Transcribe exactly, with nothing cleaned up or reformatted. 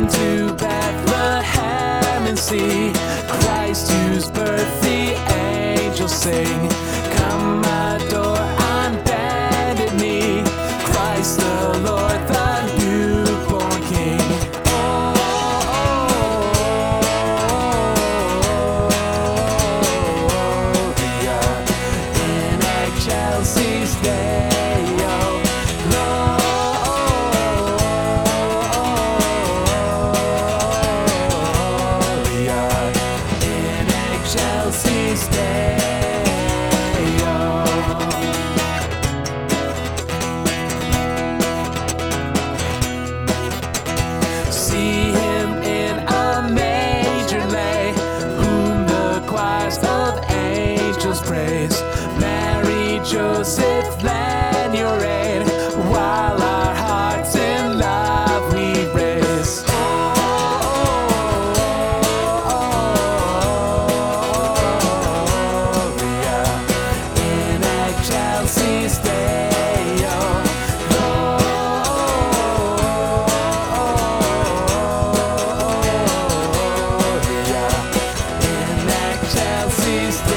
to Bethlehem and see Christ whose birth the angels sing. Come adore on bended knee, Christ the Lord, the newborn King. Oh, Gloria in excelsis Deo. Gloria in excelsis Deo. See him in a manger lay, whom the choirs of angels praise. Mary, Joseph, lend your aid, while our hearts in love we raise. Gloria in excelsis Deo. Gloria in excelsis Deo.